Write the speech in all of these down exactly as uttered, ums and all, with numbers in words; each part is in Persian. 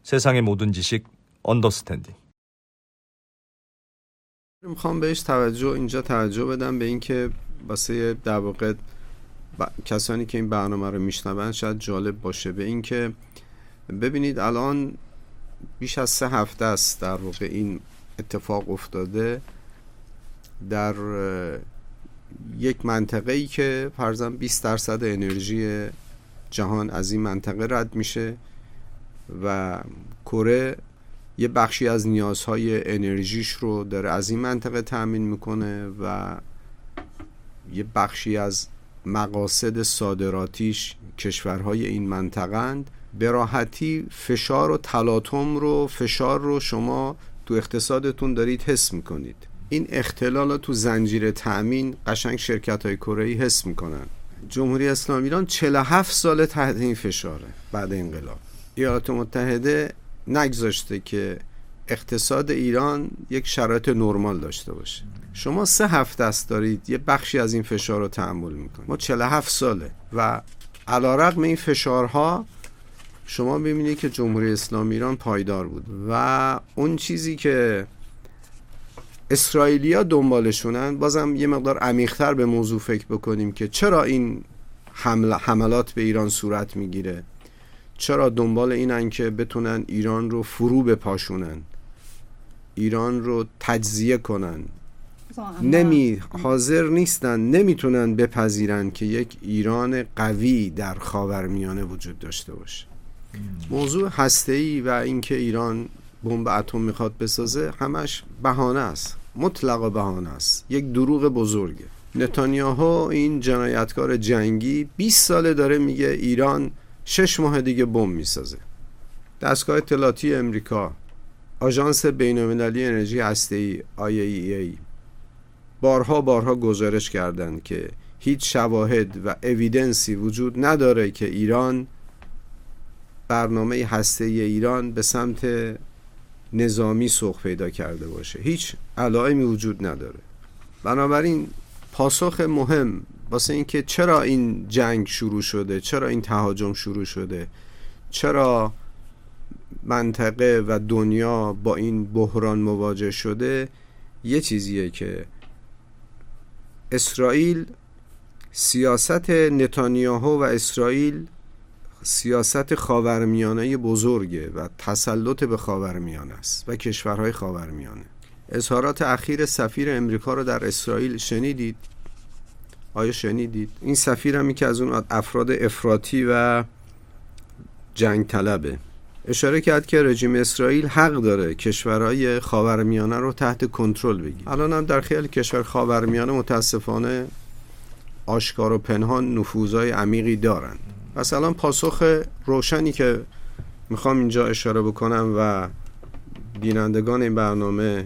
세상의 모든 지식 언더스탠딩. میخوام بهش توجه اینجا توجه بدم به این که واسه در واقع ب... کسانی که این برنامه رو میشنون شاید جالب باشه به این که ببینید الان بیش از سه هفته است در واقع این اتفاق افتاده در یک منطقه‌ای که فرضاً بیست درصد انرژی جهان از این منطقه رد میشه و کره یه بخشی از نیازهای انرژیش رو داره از این منطقه تأمین میکنه و یه بخشی از مقاصد صادراتیش کشورهای این منطقه‌اند. به راحتی فشار و تلاطم رو فشار رو شما تو اقتصادتون دارید حس میکنید. این اختلال تو زنجیره تأمین قشنگ شرکت‌های کره‌ای حس میکنن. جمهوری اسلامی ایران چهل و هفت ساله تحت این فشاره. بعد انقلاب ایالات متحده نگذاشته که اقتصاد ایران یک شرایط نرمال داشته باشه. شما سه هفته است دارید یه بخشی از این فشار رو تحمل میکنید. ما چهل و هفت ساله و علیرغم این فشارها شما ببینید که جمهوری اسلامی ایران پایدار بود و اون چیزی که اسرائیلیا دنبالشونن، بازم یه مقدار عمیق‌تر به موضوع فکر بکنیم که چرا این حمل حملات به ایران صورت میگیره، چرا دنبال اینن که بتونن ایران رو فرو بپاشونن، ایران رو تجزیه کنن. نمی حاضر نیستن، نمیتونن بپذیرن که یک ایران قوی در خاورمیانه وجود داشته باشه. موضوع هسته‌ای و اینکه ایران بمب اتم میخواد بسازه همش بهانه است، مطلق بهانه است، یک دروغ بزرگه. نتانیاهو این جنایتکار جنگی بیست ساله داره میگه ایران شش ماه دیگه بمب میسازه. دستگاه اطلاعاتی امریکا، آژانس بین‌المللی انرژی هسته‌ای آی ای ای بارها بارها گزارش کردند که هیچ شواهد و اویدنسی وجود نداره که ایران برنامه هسته‌ای ایران به سمت نظامی سوق پیدا کرده باشه. هیچ علائمی وجود نداره. بنابراین پاسخ مهم واسه این که چرا این جنگ شروع شده، چرا این تهاجم شروع شده، چرا منطقه و دنیا با این بحران مواجه شده، یه چیزیه که اسرائیل، سیاست نتانیاهو و اسرائیل سیاست خاورمیانه بزرگه و تسلط به خاورمیانه است و کشورهای خاورمیانه. اظهارات اخیر سفیر امریکا رو در اسرائیل شنیدید؟ آیا شنیدید؟ این سفیر هم که از اون افراد افراطی و جنگ طلبه. اشاره کرد که رژیم اسرائیل حق داره کشورهای خاورمیانه رو تحت کنترل بگیره. الان هم در خیلی کشور خاورمیانه متاسفانه آشکار و پنهان نفوذهای عمیقی دارن. پس الان پاسخ روشنی که میخوام اینجا اشاره بکنم و بینندگان این برنامه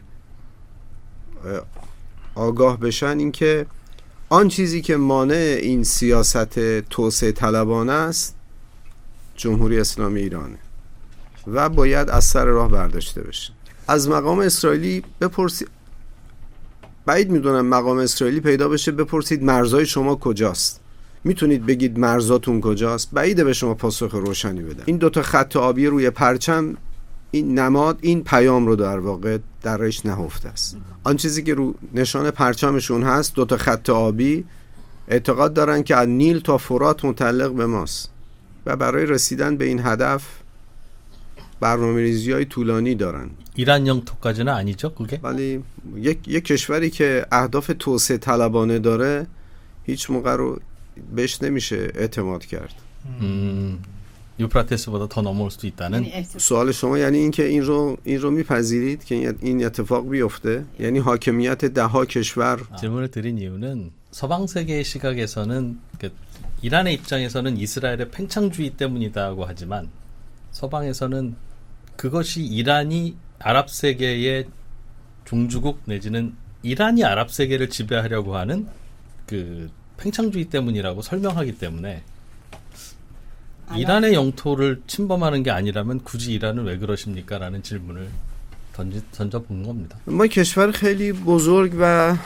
آگاه بشن این که آن چیزی که مانع این سیاست توسعه طلبانه است جمهوری اسلامی ایرانه و باید از سر راه برداشته بشه. از مقام اسرائیلی بپرسید، بعید میدونم مقام اسرائیلی پیدا بشه بپرسید مرزهای شما کجاست، میتونید بگید مرزاتون کجاست؟ بعیده به شما پاسخ روشنی بدن. این دوتا خط آبی روی پرچم، این نماد این پیام رو در واقع درش نهفته است. آن چیزی که رو نشان پرچمشون هست دوتا خط آبی، اعتقاد دارن که از نیل تا فرات متعلق به ماست و برای رسیدن به این هدف برنامه‌ریزی‌های طولانی دارن. ایران 영토까지는 아니죠, 그게? ولی یک یک کشوری که اهداف توسعه طلبانه داره هیچ موقع رو بهش نمیشه اعتماد کرد. 음, 유프라테스보다 더 넘어올 수도 있다는. سوال شما یعنی این که این رو این رو میپذیرید که این اتفاق بیفته؟ یعنی حاکمیت ده ها کشور. 질문을 드린 이유는 서방 세계의 시각에서는 그 이란의 입장에서는 이스라엘의 팽창주의 때문이다고 하지만 서방에서는 그것이 이란이 아랍 세계의 종주국 내지는 이란이 아랍 세계를 지배하려고 하는 그 팽창주의 때문이라고 설명하기 때문에 이란의 영토를 침범하는 게 아니라면 굳이 이란은 왜 그러십니까? 라는 질문을 던지, 던져본 겁니다. ما کشور خیلی بزرگ و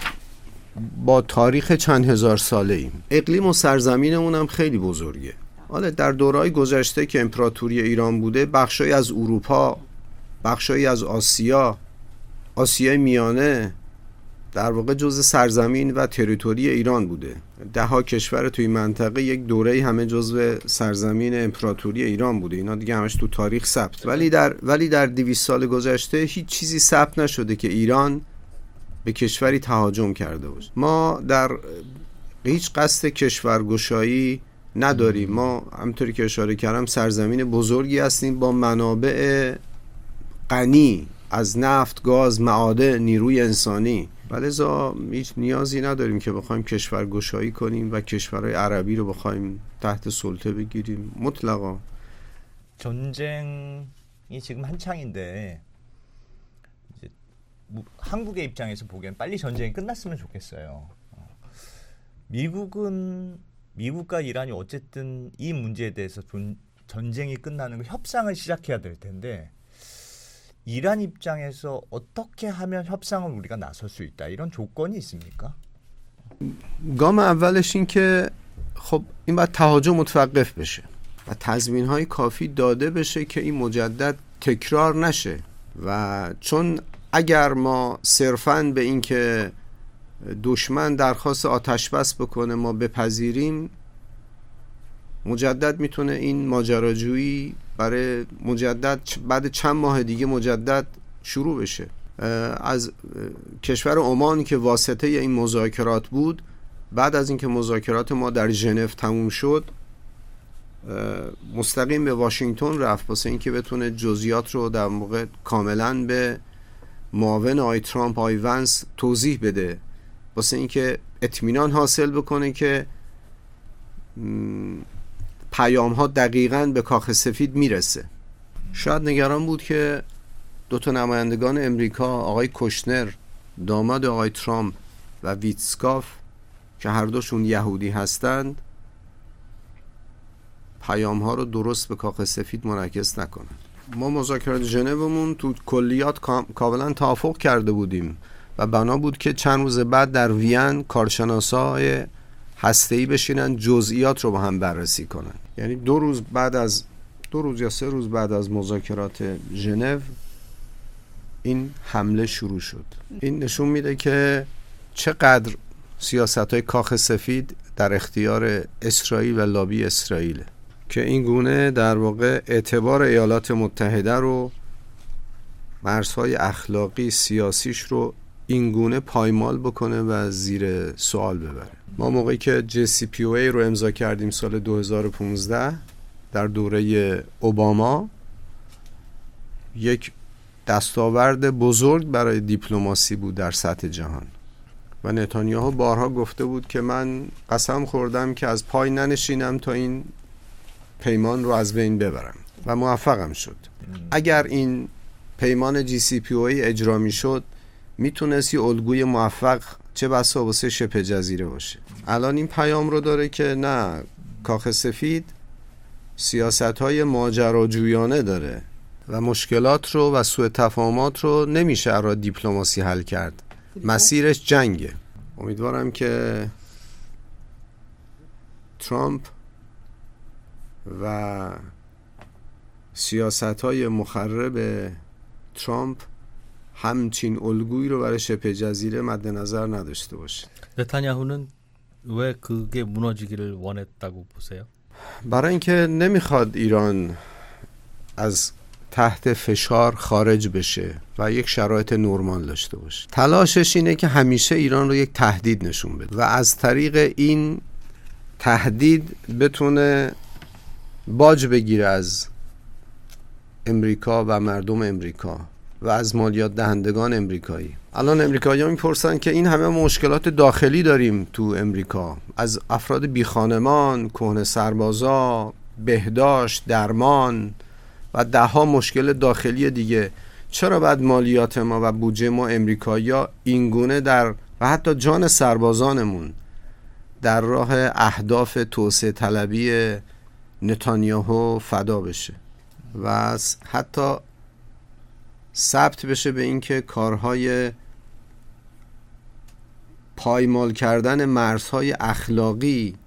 با تاریخ چند هزار ساله ایم. اقلیم و سرزمینمون هم خیلی بزرگه. حالا در دورهای گذشته که امپراتوری ایران بوده، بخشایی از اروپا، بخشایی از آسیا، آسیای میانه در واقع جزء سرزمین و تریتوری ایران بوده. ده ها کشور توی منطقه یک دوره‌ای همه جزء سرزمین امپراتوری ایران بوده. اینا دیگه همش تو تاریخ ثبت. ولی در ولی در دویست سال گذشته هیچ چیزی ثبت نشده که ایران به کشوری تهاجم کرده باشه. ما در هیچ قصد کشورگشایی نداریم. ما همونطوری که اشاره کردم سرزمین بزرگی هستیم با منابع غنی از نفت، گاز، معادن، نیروی انسانی. ولذا هیچ نیازی نداریم که بخوایم کشورگشایی کنیم و کشورهای عربی رو بخوایم تحت سلطه بگیریم. مطلقا 전쟁이 지금 한창인데 이제 한국의 입장에서 보기엔 빨리 전쟁이 끝났으면 좋겠어요. 미국은 미국과 이란이 어쨌든 이 문제에 대해서 전, 전쟁이 끝나는 거 협상을 시작해야 될 텐데 이란 입장에서 어떻게 하면 협상을 우리가 나설 수 있다 이런 조건이 있습니까? گام اولش این که خب این باید تهاجم متوقف بشه و تضمین‌های کافی داده بشه که این مجدد تکرار نشه. و چون اگر ما صرفاً به این که دشمن درخواست آتش بس بکنه ما بپذیریم، مجدد میتونه این ماجراجویی برای مجدد بعد چند ماه دیگه مجدد شروع بشه. از کشور عمان که واسطه این مذاکرات بود، بعد از اینکه مذاکرات ما در ژنو تموم شد مستقیم به واشنگتن رفت واسه اینکه بتونه جزئیات رو در موقع کاملا به معاون آی ترامپ آی ونس توضیح بده، واسه اینکه اطمینان حاصل بکنه که پیام ها دقیقاً به کاخ سفید میرسه. شاید نگران بود که دو تا نمایندگان امریکا، آقای کوشنر داماد آقای ترامپ و ویتسکاف که هر دوشون یهودی هستند، پیام ها رو درست به کاخ سفید منعکس نکنن. ما مذاکرات ژنومون تو کلیات کاملا توافق کرده بودیم و بنا بود که چند روز بعد در وین کارشناسای هسته‌ای بشینن جزئیات رو با هم بررسی کنن. یعنی دو روز بعد از دو روز یا سه روز بعد از مذاکرات ژنو این حمله شروع شد. این نشون میده که چقدر سیاست‌های کاخ سفید در اختیار اسرائیل و لابی اسرائیل که این گونه در واقع اعتبار ایالات متحده رو، مرزهای اخلاقی سیاسیش رو این گونه پایمال بکنه و زیر سوال ببره. ما موقعی که جی سی پی او ای رو امضا کردیم سال دو هزار و پانزده در دوره اوباما، یک دستاورد بزرگ برای دیپلماسی بود در سطح جهان و نتانیاهو بارها گفته بود که من قسم خوردم که از پای ننشینم تا این پیمان رو از بین ببرم و موفقم شد. اگر این پیمان جی سی پی او ای اجرا می شد میتونست یه الگوی موفق چه بسا واسه شبه جزیره باشه. الان این پیام رو داره که نه، کاخ سفید سیاست‌های ماجراجویانه داره و مشکلات رو و سوء تفاهمات رو نمیشه را دیپلماسی حل کرد، مسیرش جنگه. امیدوارم که ترامپ و سیاست‌های مخرب ترامپ همچین الگویی رو برای شبه جزیره مد نظر نداشته باشه. 네타냐후는 왜 그게 무너지기를 원했다고 보세요? برای اینکه نمیخواد ایران از تحت فشار خارج بشه و یک شرایط نرمال داشته باشه. تلاشش اینه که همیشه ایران رو یک تهدید نشون بده و از طریق این تهدید بتونه باج بگیره از امریکا و مردم امریکا و از مالیات دهندگان امریکایی. الان امریکایی‌ها میپرسن که این همه مشکلات داخلی داریم تو امریکا، از افراد بی خانمان، کهنه سربازا، بهداشت، درمان و ده ها مشکل داخلی دیگه، چرا بعد مالیات ما و بودجه ما امریکایی‌ها این گونه در و حتی جان سربازانمون در راه اهداف توسعه طلبی نتانیاهو فدا بشه و حتی ثبت بشه به این که کارهای پایمال کردن مرزهای اخلاقی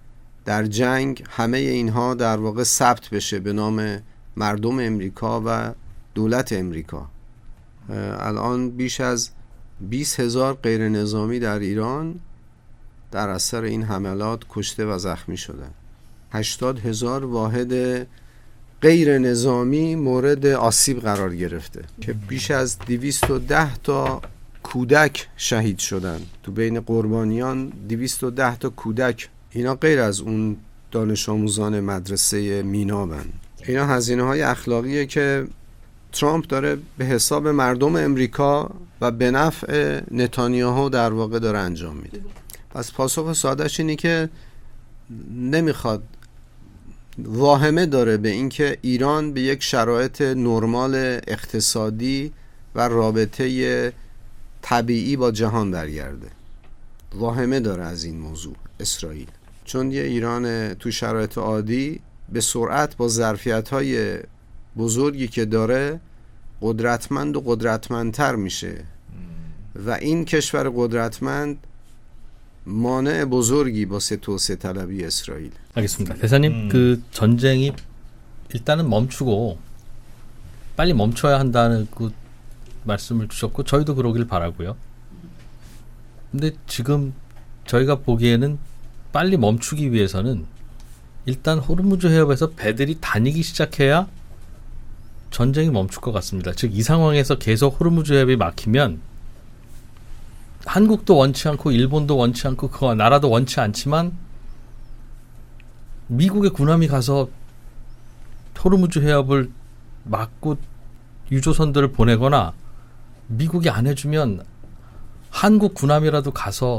در جنگ همه اینها در واقع ثبت بشه به نام مردم امریکا و دولت امریکا. الان بیش از بیست هزار غیر نظامی در ایران در اثر این حملات کشته و زخمی شدن. هشتاد هزار واحد غیر نظامی مورد آسیب قرار گرفته که بیش از دویست و ده تا کودک شهید شدن. تو بین قربانیان دویست و ده تا کودک. اینا غیر از اون دانش آموزان مدرسه مینابن. اینا هزینه های اخلاقیه که ترامپ داره به حساب مردم امریکا و به نفع نتانیاهو در واقع داره انجام میده. پس پاسخ سادهش اینی که نمیخواد، واهمه داره به اینکه ایران به یک شرایط نرمال اقتصادی و رابطه طبیعی با جهان برگرده. واهمه داره از این موضوع اسرائیل، چون یه ایران تو شرایط عادی به سرعت با ظرفیت‌های بزرگی که داره قدرتمند و قدرتمندتر میشه و این کشور قدرتمند مانع بزرگی واسه توسعه طلبی اسرائیل. 알겠습니다. 대사님, 음. 그 전쟁이 일단은 멈추고 빨리 멈춰야 한다는 그 말씀을 주셨고 저희도 그러길 바라고요. 근데 지금 저희가 보기에는 빨리 멈추기 위해서는 일단 호르무즈 해협에서 배들이 다니기 시작해야 전쟁이 멈출 것 같습니다. 즉 이 상황에서 계속 호르무즈 해협이 막히면 한국도 원치 않고 일본도 원치 않고 그 나라도 원치 않지만 미국의 군함이 가서 호르무즈 해협을 막고 유조선들을 보내거나 미국이 안 해주면 한국 군함이라도 가서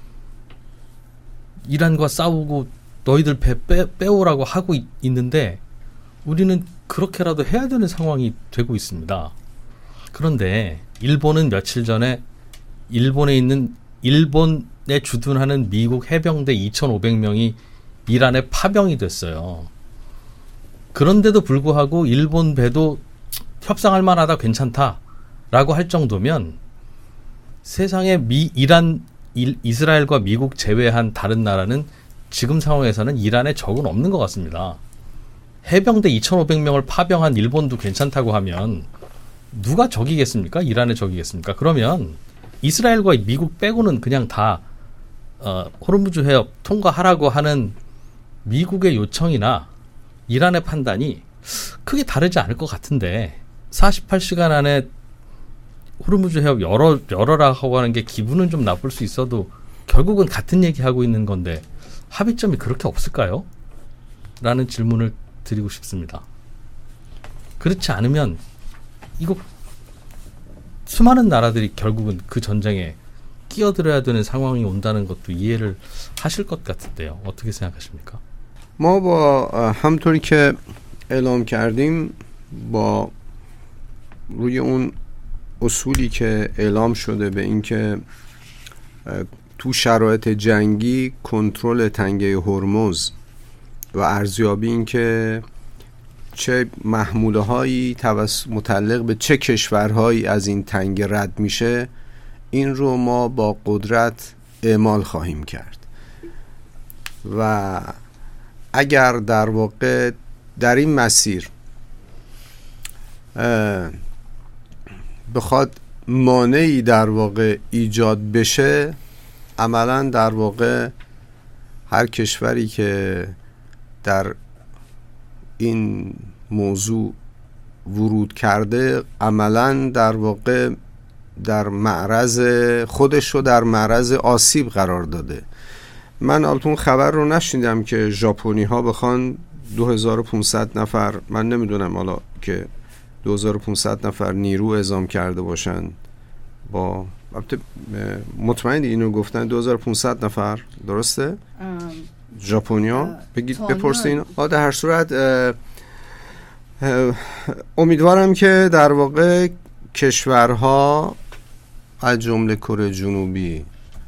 이란과 싸우고 너희들 배 빼, 빼오라고 하고 있, 있는데 우리는 그렇게라도 해야 되는 상황이 되고 있습니다. 그런데 일본은 며칠 전에 일본에 있는 일본에 주둔하는 미국 해병대 이천오백 명이 이란에 파병이 됐어요. 그런데도 불구하고 일본 배도 협상할 만하다, 괜찮다라고 할 정도면 세상에 미, 이란, 일, 이스라엘과 미국 제외한 다른 나라는 지금 상황에서는 이란에 적은 없는 것 같습니다. 해병대 이천오백 명을 파병한 일본도 괜찮다고 하면 누가 적이겠습니까? 이란의 적이겠습니까? 그러면 이스라엘과 미국 빼고는 그냥 다 어, 호르무즈 해협 통과하라고 하는 미국의 요청이나 이란의 판단이 크게 다르지 않을 것 같은데 사십팔 시간 안에 호르무즈 해협 열어, 열어라고 하는 게 기분은 좀 나쁠 수 있어도 결국은 같은 얘기하고 있는 건데 합의점이 그렇게 없을까요? 라는 질문을 드리고 싶습니다. 그렇지 않으면 이거 수많은 나라들이 결국은 그 전쟁에 끼어들어야 되는 상황이 온다는 것도 이해를 하실 것 같은데요. 어떻게 생각하십니까? ما با همطوری که اعلام کردیم با روی اون اصولی که اعلام شده به اینکه تو شرایط جنگی کنترل تنگه هرمز و ارزیابی این که چه محموله هایی متعلق به چه کشورهایی از این تنگه رد میشه، این رو ما با قدرت اعمال خواهیم کرد و اگر در واقع در این مسیر بخواد مانعی در واقع ایجاد بشه، عملا در واقع هر کشوری که در این موضوع ورود کرده عملا در واقع در معرض خودش رو در معرض آسیب قرار داده. من البته خبر رو نشنیدم که ژاپنی ها بخوان دو هزار و پانصد نفر، من نمیدونم حالا که دو هزار و پانصد نفر نیرو اعزام کرده باشن، با البته مطمئن اینو گفتن دو هزار و پانصد نفر درسته؟ ژاپنیا بگید بپرسین. آ در هر صورت اه اه امیدوارم که در واقع کشورها از جمله کره جنوبی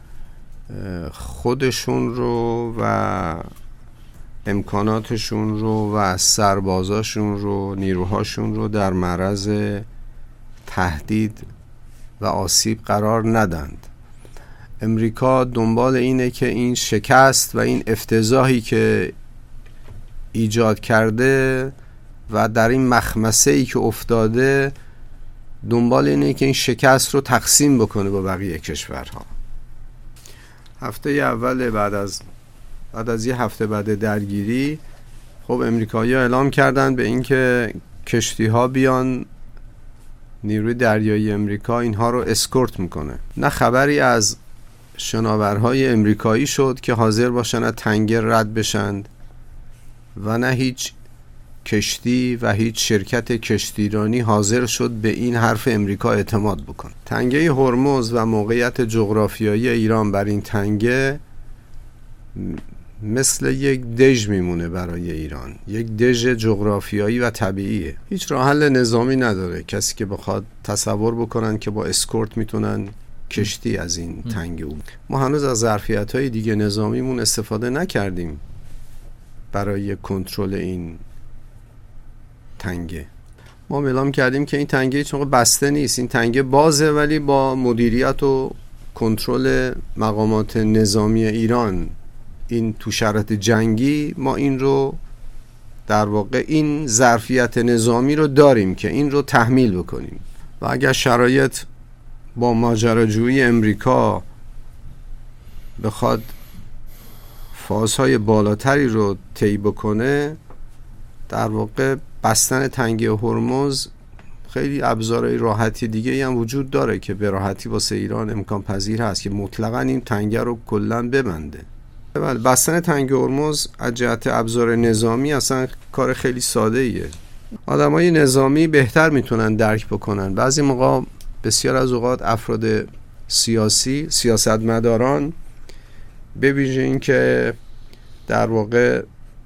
خودشون رو و امکاناتشون رو و سربازاشون رو، نیروهاشون رو در معرض تهدید و آسیب قرار ندند. امریکا دنبال اینه که این شکست و این افتضاحی که ایجاد کرده و در این مخمسه‌ای که افتاده، دنبال اینه که این شکست رو تقسیم بکنه با بقیه کشورها. هفته اول بعد از بعد از یه هفته بعد درگیری، خب امریکایی‌ها اعلام کردن به اینکه کشتی‌ها بیان، نیروی دریایی امریکا اینها رو اسکورت میکنه. نه خبری از شناورهای امریکایی شد که حاضر باشن از تنگه رد بشند و نه هیچ کشتی و هیچ شرکت کشتیرانی حاضر شد به این حرف امریکا اعتماد بکن. تنگه هرمز و موقعیت جغرافیایی ایران بر این تنگه مثل یک دژ میمونه برای ایران، یک دژ جغرافیایی و طبیعیه. هیچ راه حل نظامی نداره کسی که بخواد تصور بکنن که با اسکورت میتونن کشتی از این تنگه بود. ما هنوز از ظرفیت‌های دیگه نظامیمون استفاده نکردیم برای کنترل این تنگه. ما اعلام کردیم که این تنگه چون بسته نیست، این تنگه بازه، ولی با مدیریت و کنترل مقامات نظامی ایران، این تو شرایط جنگی ما این رو در واقع این ظرفیت نظامی رو داریم که این رو تحمیل بکنیم و اگر شرایط با ماجراجویی امریکا بخواد فازهای بالاتری رو طی بکنه، در واقع بستن تنگه هرمز خیلی ابزارهای راحتی دیگه هم وجود داره که به راحتی واسه ایران امکان پذیر هست که مطلقاً این تنگه رو کلاً ببنده. بله، بستن تنگه هرمز از جهت ابزار نظامی اصلا کار خیلی ساده ایه. آدمای نظامی بهتر میتونن درک بکنن. بعضی موقع بسیار از اوقات افراد سیاسی، سیاستمداران، به ویژه این که در واقع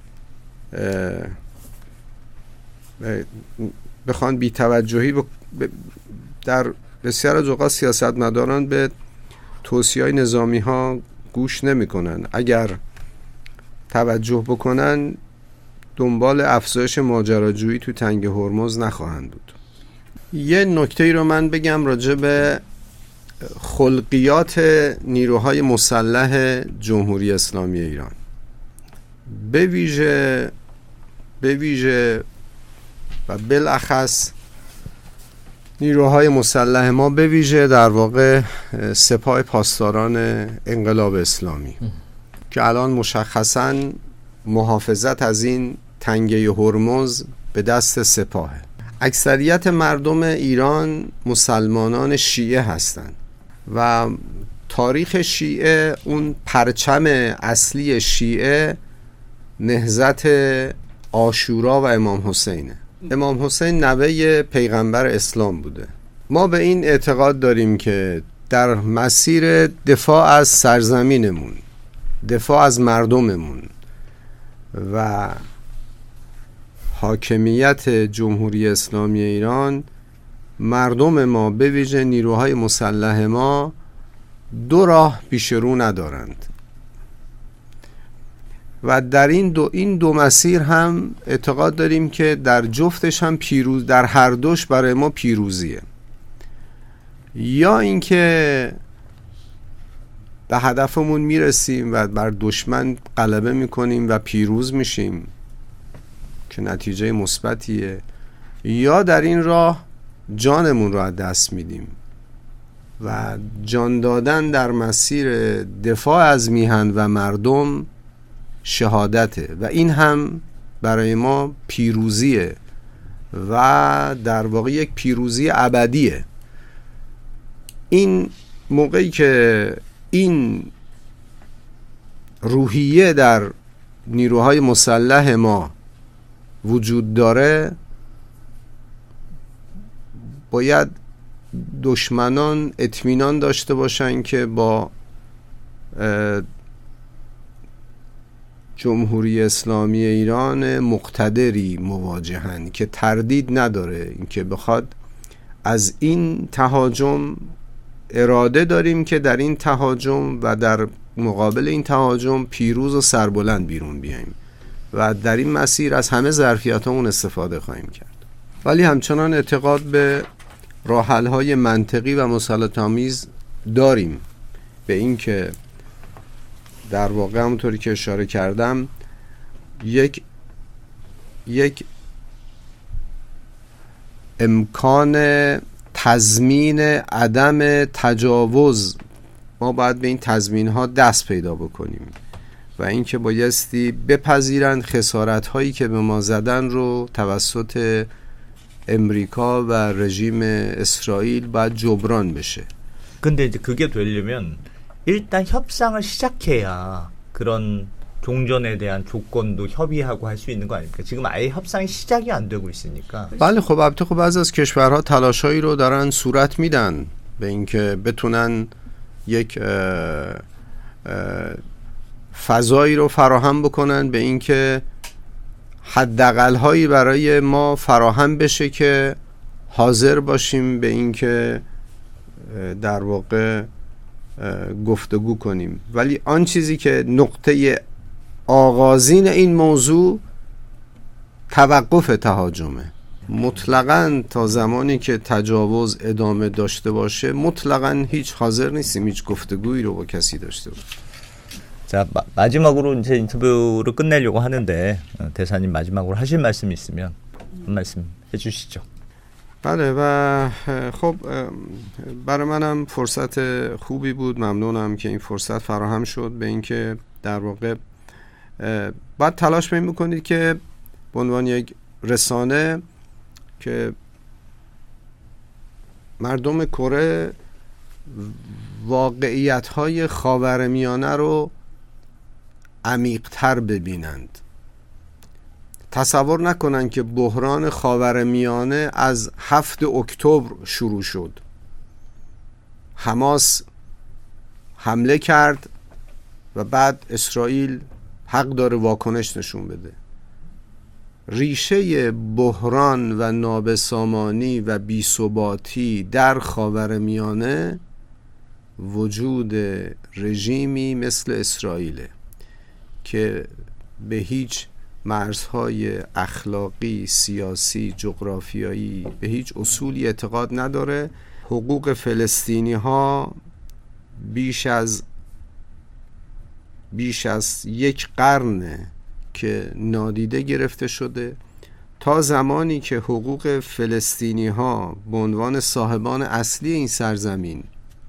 بخوان بی توجهی ب... در بسیار از اوقات سیاستمداران به توصیه‌های نظامی ها گوش نمی کنن. اگر توجه بکنن دنبال افزایش ماجراجویی تو تنگه هرمز نخواهند بود. یه نکته ای رو من بگم راجع به خلقیات نیروهای مسلح جمهوری اسلامی ایران، به ویژه به ویژه و بالاخص نیروهای مسلح ما، به ویژه در واقع سپاه پاسداران انقلاب اسلامی که الان مشخصاً محافظت از این تنگه هرمز به دست سپاهه. اکثریت مردم ایران مسلمانان شیعه هستند و تاریخ شیعه، اون پرچم اصلی شیعه نهضت عاشورا و امام حسینه. امام حسین نوه پیغمبر اسلام بوده. ما به این اعتقاد داریم که در مسیر دفاع از سرزمینمون، دفاع از مردممون و حاکمیت جمهوری اسلامی ایران، مردم ما به ویژه نیروهای مسلح ما دو راه پیش رو ندارند و در این دو این دو مسیر هم اعتقاد داریم که در جفتش هم پیروز، در هر دوش برای ما پیروزیه. یا اینکه به هدفمون میرسیم و بر دشمن غلبه میکنیم و پیروز میشیم که نتیجه مثبتیه، یا در این راه جانمون رو از دست میدیم و جان دادن در مسیر دفاع از میهن و مردم شهادته و این هم برای ما پیروزیه و در واقع یک پیروزی ابدیه. این موقعی که این روحیه در نیروهای مسلح ما وجود داره، باید دشمنان اطمینان داشته باشن که با جمهوری اسلامی ایران مقتدری مواجهن که تردید نداره اینکه بخواد از این تهاجم، اراده داریم که در این تهاجم و در مقابل این تهاجم پیروز و سربلند بیرون بیاییم و در این مسیر از همه ظرفیتامون استفاده خواهیم کرد. ولی همچنان اعتقاد به راه‌حل‌های منطقی و مسالمت‌آمیز داریم به این که در واقع همونطوری که اشاره کردم یک یک امکان تضمین عدم تجاوز، ما باید به این تضمین ها دست پیدا بکنیم و اینکه بایستی بپذیرند خسارت هایی که به ما زدن رو توسط امریکا و رژیم اسرائیل باید جبران بشه. 근데 이제 그게 되려면 일단 협상을 시작해야 그런 종전에 대한 조건도 협의하고 할 수 있는 거 아닙니까? 지금 아예 협상이 시작이 안 되고 있으니까. بله خب البته خب بعضی از کشورها تلاشایی رو دارن صورت میدن به اینکه بتونن یک اه اه فضایی رو فراهم بکنن به اینکه حداقل هایی برای ما فراهم بشه که حاضر باشیم به اینکه در واقع گفتگو کنیم. ولی آن چیزی که نقطه آغازین این موضوع توقف تهاجمه. مطلقاً تا زمانی که تجاوز ادامه داشته باشه مطلقاً هیچ حاضر نیستیم هیچ گفتگویی رو با کسی داشته باشیم. 자, 마, 마지막으로 이제 인터뷰를 끝내려고 하는데 어, 대사님 마지막으로 하실 말씀이 있으면 한 말씀 해주시죠. بله و خب برای منم فرصت خوبی بود. ممنونم که این فرصت فراهم شد به اینکه در واقع باید تلاش به این بکنید که به عنوان یک رسانه که مردم کره واقعیت‌های خاورمیانه رو عمیق‌تر ببینند. تصور نکنن که بحران خاورمیانه از هفتم اکتبر شروع شد. حماس حمله کرد و بعد اسرائیل حق داره واکنش نشون بده. ریشه بحران و نابسامانی و بی‌ثباتی در خاورمیانه وجود رژیمی مثل اسرائیله که به هیچ مرزهای اخلاقی، سیاسی، جغرافیایی، به هیچ اصولی اعتقاد نداره. حقوق فلسطینی ها بیش از بیش از یک قرن که نادیده گرفته شده. تا زمانی که حقوق فلسطینی ها به عنوان صاحبان اصلی این سرزمین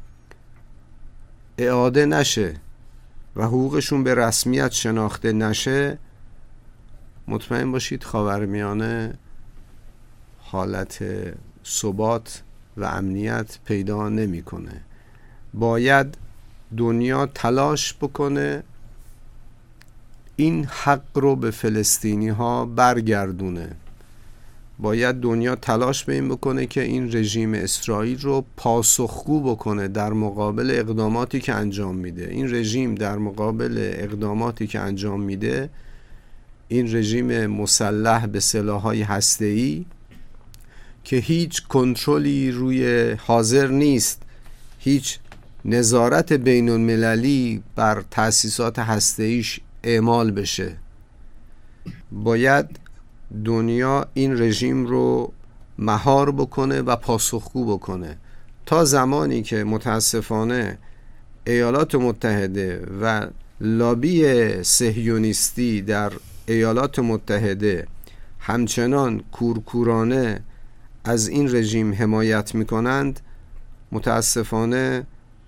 اعاده نشه و حقوقشون به رسمیت شناخته نشه، مطمئن باشید خاورمیانه حالت ثبات و امنیت پیدا نمیکنه. باید دنیا تلاش بکنه این حق رو به فلسطینی ها برگردونه. باید دنیا تلاش به این بکنه که این رژیم اسرائیل رو پاسخگو بکنه در مقابل اقداماتی که انجام میده. این رژیم در مقابل اقداماتی که انجام میده، این رژیم مسلح به سلاح‌های هسته‌ای که هیچ کنترلی روی حاضر نیست، هیچ نظارت بین المللی بر تأسیسات هسته‌ایش اعمال بشه، باید دنیا این رژیم رو مهار بکنه و پاسخگو بکنه. تا زمانی که متاسفانه ایالات متحده و لابی صهیونیستی در ایالات متحده همچنان کورکورانه از این رژیم حمایت میکنند، متاسفانه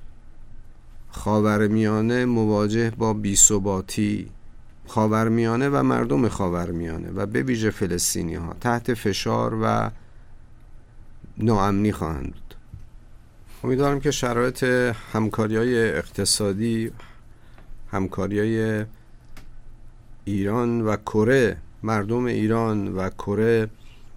خاورمیانه مواجه با بی‌ثباتی، خاورمیانه و مردم خاورمیانه و به ویژه فلسطینی ها تحت فشار و ناامنی خواهند بود. امیدوارم که شرایط همکاری‌های اقتصادی، همکاری‌های ایران و کره، مردم ایران و کره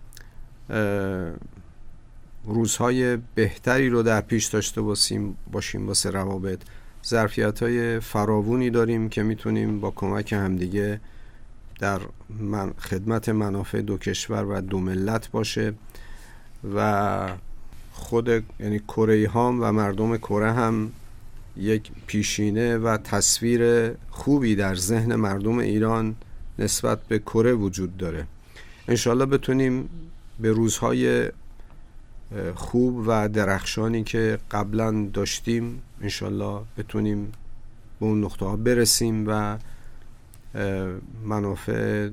روزهای بهتری رو در پیش داشته باشیم باشیم واسه روابط. ظرفیت‌های فراوانی داریم که میتونیم با کمک همدیگه در من خدمت منافع دو کشور و دو ملت باشه و خود یعنی کره‌ای ها و مردم کره هم یک پیشینه و تصویر خوبی در ذهن مردم ایران نسبت به کره وجود داره. انشالله بتونیم به روزهای خوب و درخشانی که قبلا داشتیم انشالله بتونیم به اون نقطه ها برسیم و منافع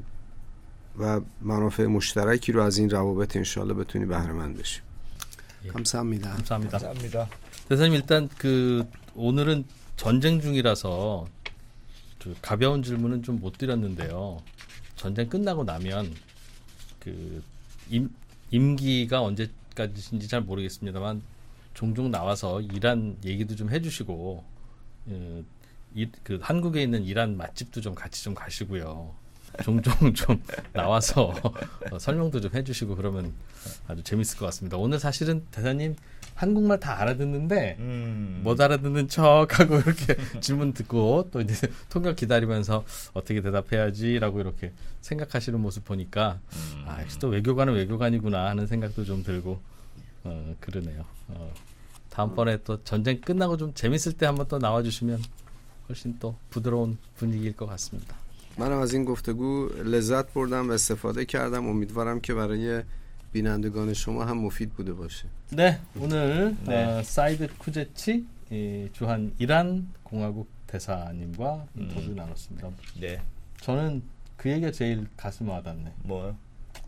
و منافع مشترکی رو از این روابط انشالله بتونیم بهره مند بشیم. 감사합니다. 감사합니다. 감사합니다. 대사님 일단 그 오늘은 전쟁 중이라서 그 가벼운 질문은 좀 못 드렸는데요. 전쟁 끝나고 나면 그 임, 임기가 언제까지인지 잘 모르겠습니다만 종종 나와서 이란 얘기도 좀 해주시고 어, 이, 그 한국에 있는 이란 맛집도 좀 같이 좀 가시고요. 종종 좀 나와서 어, 설명도 좀 해주시고 그러면 아주 재밌을 것 같습니다. 오늘 사실은 대사님 한국말 다 알아듣는데 음. 못 알아듣는 척하고 이렇게 질문 듣고 또 이제 통역 기다리면서 어떻게 대답해야지라고 이렇게 생각하시는 모습 보니까 음. 아, 역시 또 외교관은 외교관이구나 하는 생각도 좀 들고 어, 그러네요. 어, 다음번에 또 전쟁 끝나고 좀 재밌을 때 한번 또 나와주시면 훨씬 또 부드러운 분위기일 것 같습니다. منم از این گفتگو لذت بردم و استفاده 그ردم. امیدوارم که برای بینندگان شما هم مفید بوده باشه. 네, 오늘 네. 어, 사이드 쿠제치 이, 주한 이란 공화국 대사님과 인터뷰 음. 나눴습니다. 네. 저는 그 얘기가 제일 가슴 와닿네. 뭐요?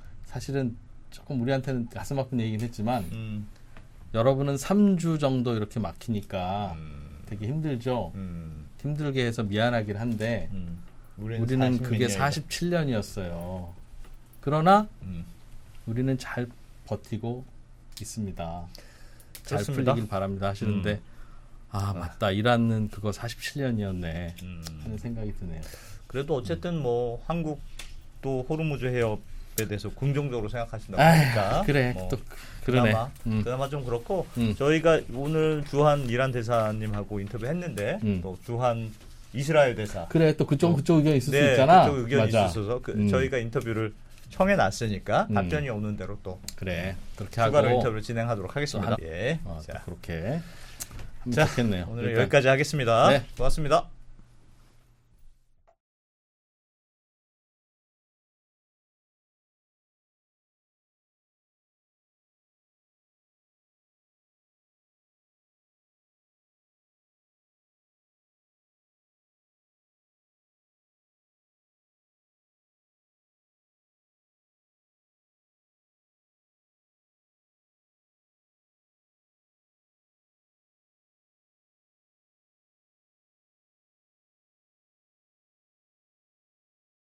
사실은 조금 우리한테는 가슴 아픈 얘기긴 했지만 음. 여러분은 삼 주 정도 이렇게 막히니까 음. 되게 힘들죠. 음. 힘들게 해서 미안하긴 한데 음. 우리는, 우리는 그게 사십칠 년이었어요. 그러나 음. 우리는 잘 버티고 있습니다. 잘 그렇습니다. 풀리길 바랍니다 하시는데 음. 아 맞다 이란은 그거 사십칠 년이었네 음. 하는 생각이 드네요. 그래도 어쨌든 뭐 한국도 호르무즈 해협에 대해서 긍정적으로 생각하신다고 아휴, 하니까 그래 뭐 또 그러네. 그나마, 음. 그나마 좀 그렇고 음. 저희가 오늘 주한 이란 대사님하고 인터뷰했는데 음. 또 주한 이스라엘 대사 그래 또 그쪽 그쪽 의견 있을 네, 수 있잖아. 그쪽 의견이 맞아. 있어서 그 음. 저희가 인터뷰를 청해놨으니까 음. 답변이 오는 대로 또 그래 그렇게 추가로 하고 인터뷰를 진행하도록 하겠습니다. 하나- 예. 어, 자, 그렇게 하면 자, 좋겠네요. 오늘 일단 여기까지 하겠습니다. 네. 고맙습니다.